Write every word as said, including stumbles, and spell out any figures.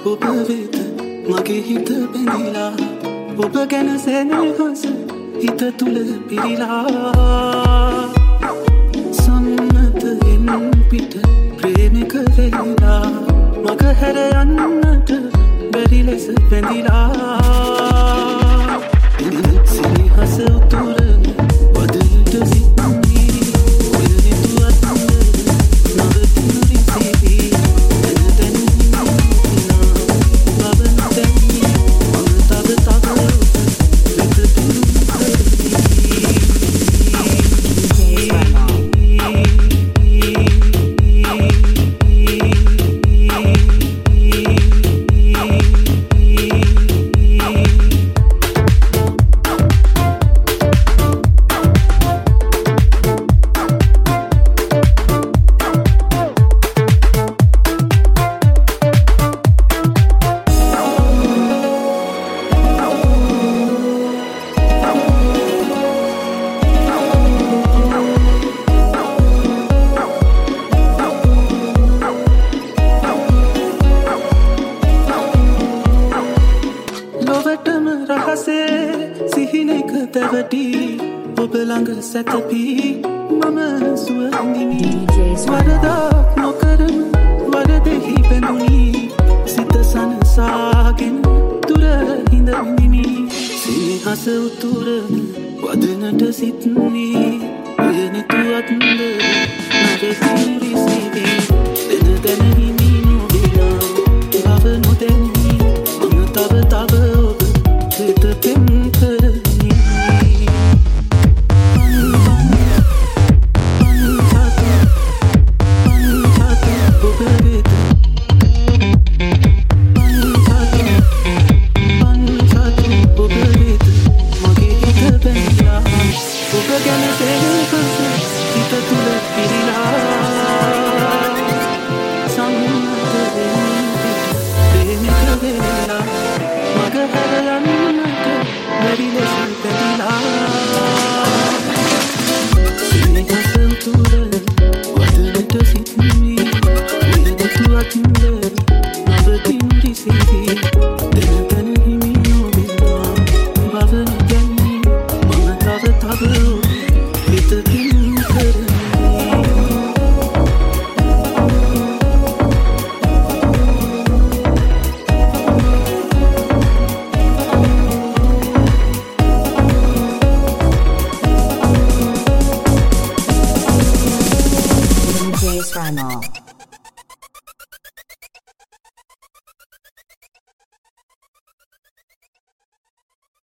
ඔබ වෙත මගේ හිත බැඳිලා ඔබ ගැන සැනහස හිත තුල පිරීලා සම්මතයෙන් පිට ප්‍රේමික වෙලා මග හැර යන්නට බැරි ලෙස බැඳිලා සිනහස උතුරන වදනට සිතන්නේ ඔය නිතුවත් නවතින විසිරී සැතපී මම සුවඳිමි වරදක් නොකරම වරදෙහි බැඳුනි සිත සනසාගෙන දුර හිඳිමි සිනහස උතුරන වදනට සිත්නේ ඔය නිතුවත් නවතින